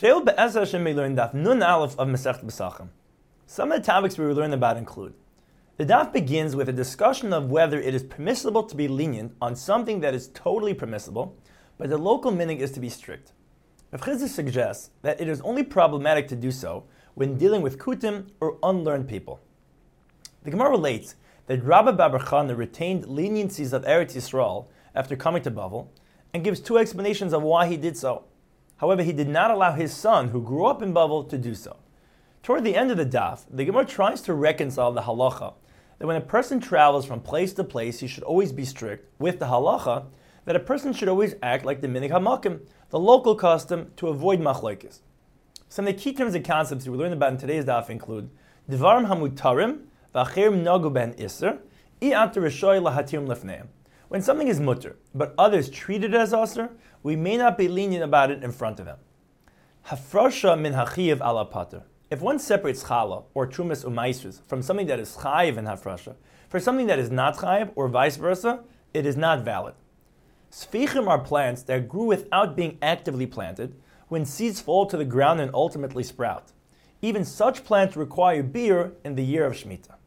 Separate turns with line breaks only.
Today, Be'ez Hashem, we learn Daf Nun Aleph of Masechet Pesachim. Some of the topics we will learn about include: the Daf begins with a discussion of whether it is permissible to be lenient on something that is totally permissible, but the local meaning is to be strict. Rav Chizda suggests that it is only problematic to do so when dealing with kutim or unlearned people. The Gemara relates that Rabbi Bar Chana retained leniencies of Eretz Yisrael after coming to Bavel, and gives two explanations of why he did so. However, he did not allow his son, who grew up in Bavel, to do so. Toward the end of the daf, the Gemara tries to reconcile the halacha that when a person travels from place to place, he should always be strict, with the halacha that a person should always act like the minig hamakim, the local custom, to avoid machlokes. Some of the key terms and concepts we learned about in today's daf include Divarim hamutarim v'achirim nagu ben iser i'at rishoy lahatirim lefneim. When something is mutter, but others treat it as asr, we may not be lenient about it in front of them. Hafrasha min hachiyev ala pater. If one separates challah or trumas umaisrus from something that is chayiv in hafrasha for something that is not chayiv, or vice versa, it is not valid. Sfichim are plants that grew without being actively planted, when seeds fall to the ground and ultimately sprout. Even such plants require beer in the year of Shemitah.